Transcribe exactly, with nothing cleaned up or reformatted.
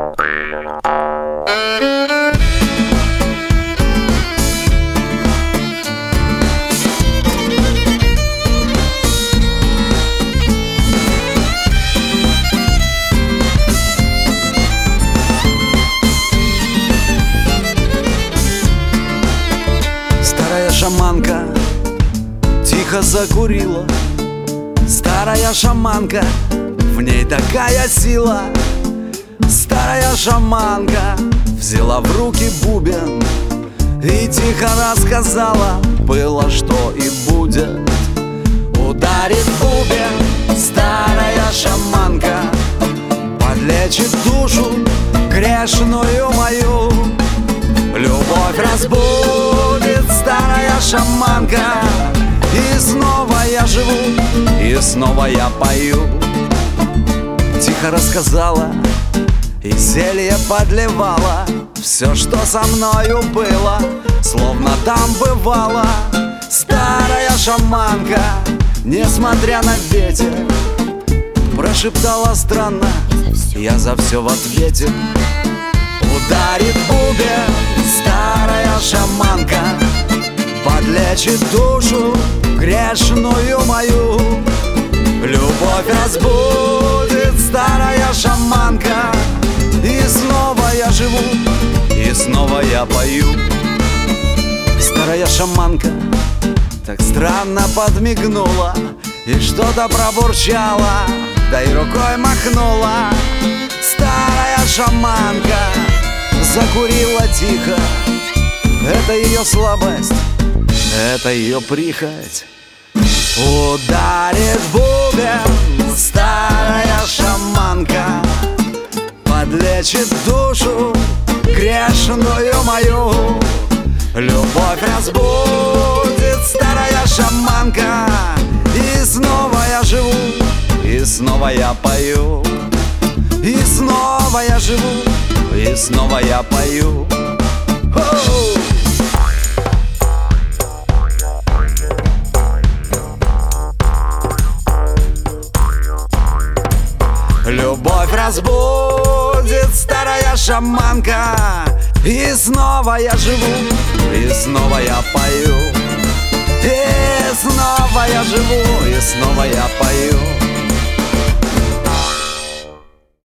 Старая шаманка тихо закурила. Старая шаманка, в ней такая сила. Старая шаманка взяла в руки бубен и тихо рассказала: было, что и будет. Ударит бубен старая шаманка, подлечит душу грешную мою. Любовь разбудит старая шаманка, и снова я живу, и снова я пою. Тихо рассказала и зелье подливала. Все, что со мною было, словно там бывало. Старая шаманка, несмотря на ветер, прошептала странно: я за все в ответе. Ударит бубен старая шаманка, подлечит душу грешную мою. Любовь разбудит старая шаманка, и снова я живу, и снова я пою. Старая шаманка так странно подмигнула и что-то пробурчала, да и рукой махнула. Старая шаманка закурила тихо. Это ее слабость, это ее прихоть. Ударит бубен старая шаманка, подлечит душу грешную мою. Любовь разбудит старая шаманка, и снова я живу, и снова я пою. И снова я живу, и снова я пою. Оу! Любовь разбудит старая шаманка, и снова я живу, и снова я пою. И снова я живу, и снова я пою.